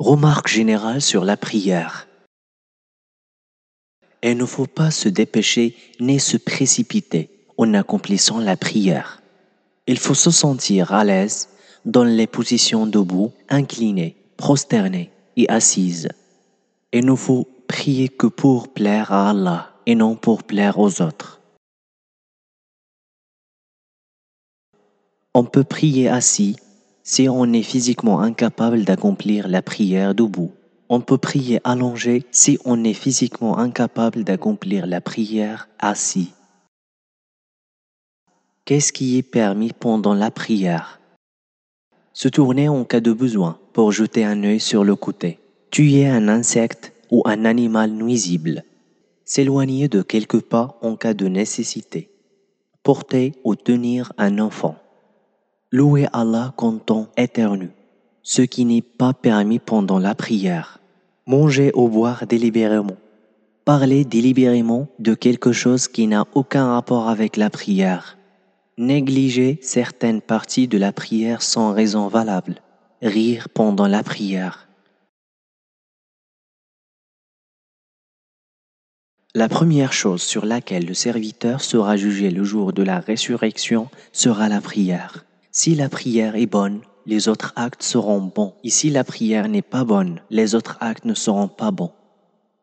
Remarque générale sur la prière. Il ne faut pas se dépêcher ni se précipiter en accomplissant la prière. Il faut se sentir à l'aise dans les positions debout, inclinées, prosternées et assises. Il ne faut prier que pour plaire à Allah et non pour plaire aux autres. On peut prier assis si on est physiquement incapable d'accomplir la prière debout. On peut prier allongé si on est physiquement incapable d'accomplir la prière assis. Qu'est-ce qui est permis pendant la prière? Se tourner en cas de besoin pour jeter un œil sur le côté. Tuer un insecte ou un animal nuisible. S'éloigner de quelques pas en cas de nécessité. Porter ou tenir un enfant. Louer Allah quand on éternue, ce qui n'est pas permis pendant la prière. Manger ou boire délibérément. Parler délibérément de quelque chose qui n'a aucun rapport avec la prière. Négliger certaines parties de la prière sans raison valable. Rire pendant la prière. La première chose sur laquelle le serviteur sera jugé le jour de la résurrection sera la prière. Si la prière est bonne, les autres actes seront bons. Et si la prière n'est pas bonne, les autres actes ne seront pas bons.